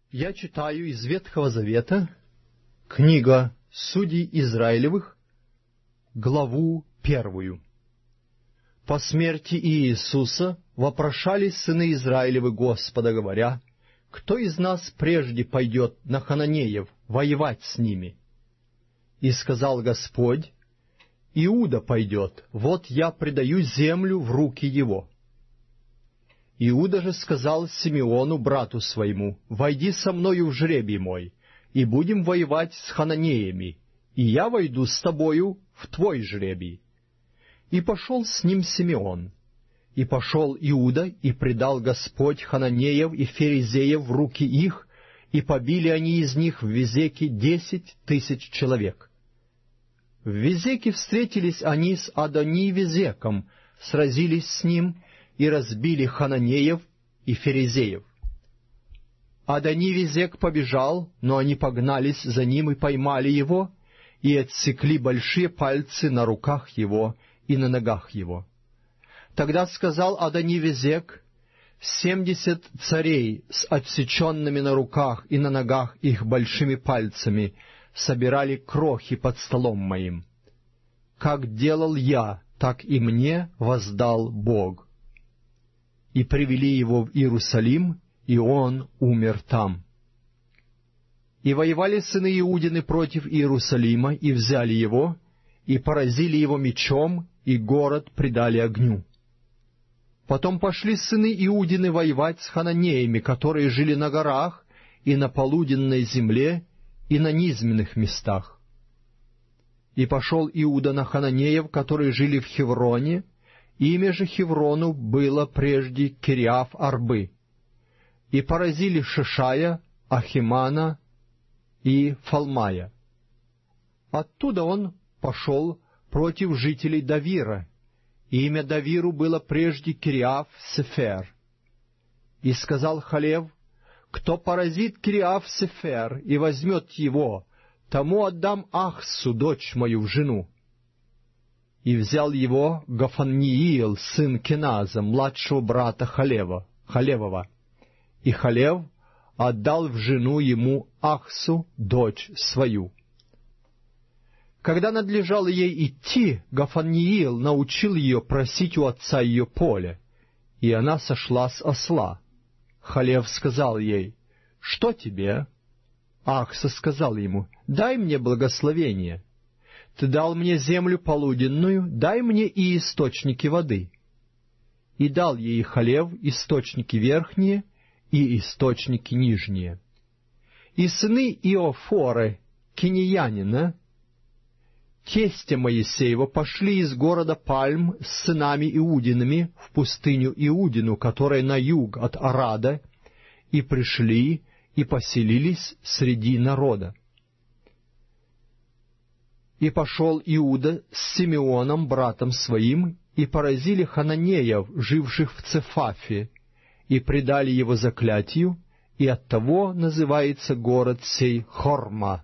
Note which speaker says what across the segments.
Speaker 1: Я читаю из Ветхого Завета, книга Судей Израилевых, главу 1. По смерти Иисуса вопрошали сыны Израилевы Господа, говоря: «Кто из нас прежде пойдет на хананеев воевать с ними?» И сказал Господь: «Иуда пойдет, вот я предаю землю в руки его». Иуда же сказал Симеону, брату своему: «Войди со мною в жребий мой, и будем воевать с хананеями, и я войду с тобою в твой жребий». И пошел с ним Симеон. И пошел Иуда, и предал Господь хананеев и ферезеев в руки их, и побили они из них в Везеке 10 000 человек. В Везеке встретились они с Адони-Везеком, сразились с ним и разбили хананеев и ферезеев. Адони-Везек побежал, но они погнались за ним и поймали его, и отсекли большие пальцы на руках его и на ногах его. Тогда сказал Адони-Везек: 70 царей с отсеченными на руках и на ногах их большими пальцами собирали крохи под столом моим. Как делал я, так и мне воздал Бог. И привели его в Иерусалим, и он умер там. И воевали сыны Иудины против Иерусалима, и взяли его, и поразили его мечом, и город предали огню. Потом пошли сыны Иудины воевать с хананеями, которые жили на горах, и на полуденной земле, и на низменных местах. И пошел Иуда на хананеев, которые жили в Хевроне. Имя же Хеврону было прежде Кириаф-Арбы. И поразили Шишая, Ахимана и Фалмая. Оттуда он пошел против жителей Давира. Имя Давиру было прежде Кириаф-Сефер. И сказал Халев: «Кто поразит Кириаф-Сефер и возьмет его, тому отдам Ахсу, дочь мою, в жену». И взял его Гафанниил, сын Кеназа, младшего брата Халевова. И Халев отдал в жену ему Ахсу, дочь свою. Когда надлежало ей идти, Гафанниил научил ее просить у отца ее поле, и она сошла с осла. Халев сказал ей: «Что тебе?» Ахса сказал ему: «Дай мне благословение. Ты дал мне землю полуденную, дай мне и источники воды». И дал ей Халев источники верхние и источники нижние. И сыны Иофоры, кинеянина, тестя Моисеева, пошли из города Пальм с сынами Иудиными в пустыню Иудину, которая на юг от Арада, и пришли и поселились среди народа. И пошел Иуда с Симеоном, братом своим, и поразили хананеев, живших в Цефафе, и предали его заклятию, и оттого называется город сей Хорма.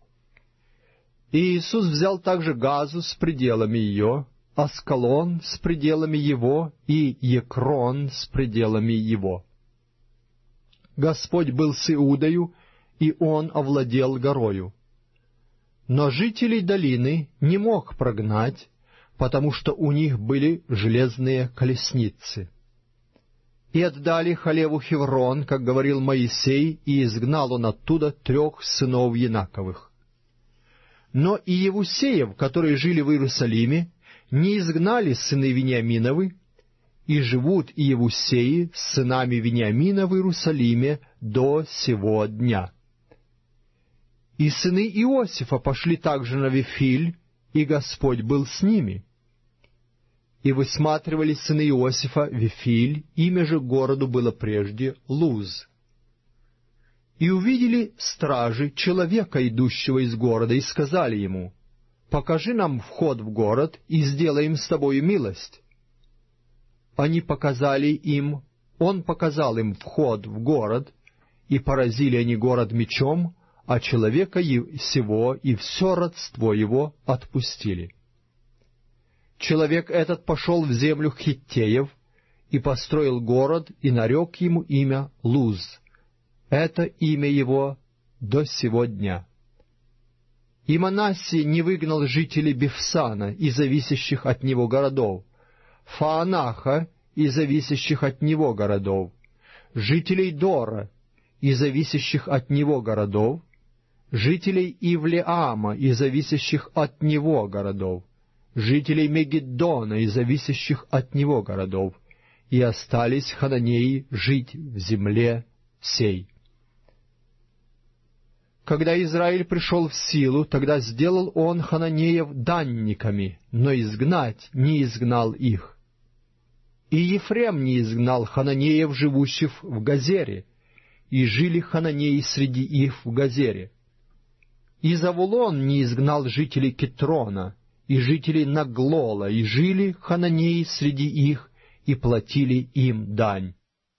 Speaker 1: И Иисус взял также Газу с пределами ее, Аскалон с пределами его и Екрон с пределами его. Господь был с Иудою, и он овладел горою. Но жителей долины не мог прогнать, потому что у них были железные колесницы. И отдали Халеву Хеврон, как говорил Моисей, и изгнал он оттуда 3 сынов Янаковых. Но и Евусеев, которые жили в Иерусалиме, не изгнали сыны Вениаминовы, и живут и Евусеи с сынами Вениамина в Иерусалиме до сего дня. И сыны Иосифа пошли также на Вифиль, и Господь был с ними. И высматривали сыны Иосифа Вифиль, имя же городу было прежде Луз. И увидели стражи человека, идущего из города, и сказали ему: «Покажи нам вход в город, и сделаем с тобою милость». Он показал им вход в город, и поразили они город мечом, а человека сего и все родство его отпустили. Человек этот пошел в землю Хиттеев и построил город, и нарек ему имя Луз. Это имя его до сего дня. И Манассий не выгнал жителей Бефсана и зависящих от него городов, Фаанаха и зависящих от него городов, жителей Дора и зависящих от него городов, жителей Ивлеама и зависящих от него городов, жителей Мегиддона и зависящих от него городов, и остались хананеи жить в земле сей. Когда Израиль пришел в силу, тогда сделал он хананеев данниками, но изгнать не изгнал их. И Ефрем не изгнал хананеев, живущих в Газере, и жили хананеи среди их в Газере. И Завулон не изгнал жителей Китрона и жителей Наглола, и жили хананеи среди их, и платили им дань.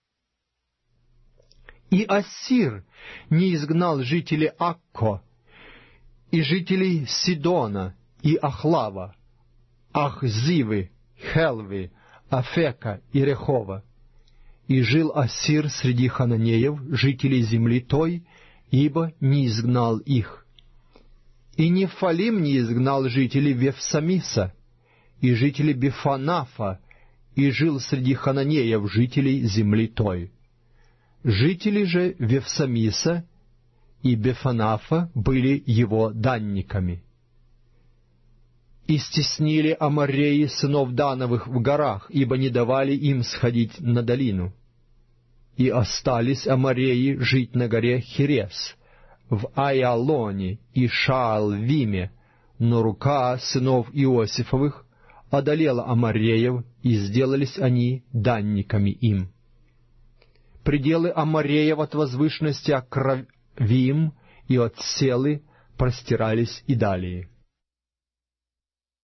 Speaker 1: И Ассир не изгнал жителей Акко, и жителей Сидона, и Ахлава, Ахзивы, Хелвы, Афека и Рехова. И жил Ассир среди хананеев, жителей земли той, ибо не изгнал их. И Нефалим не изгнал жителей Вефсамиса, и жителей Бефанафа, и жил среди хананеев, жителей земли той. Жители же Вефсамиса и Бефанафа были его данниками. И стеснили амореи сынов Дановых в горах, ибо не давали им сходить на долину. И остались амореи жить на горе Херес, в Айалоне и Шаалвиме, но рука сынов Иосифовых одолела амореев, и сделались они данниками им. Пределы амореев от возвышенности Акравим и от Селы простирались и далее.